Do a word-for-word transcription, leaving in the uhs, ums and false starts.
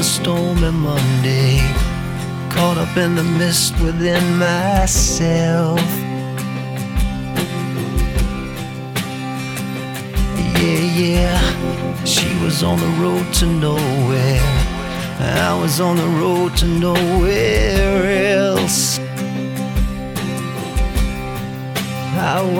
stormy Monday, caught up in the mist within myself. Yeah, yeah, she was on the road to nowhere, I was on the road to nowhere else. I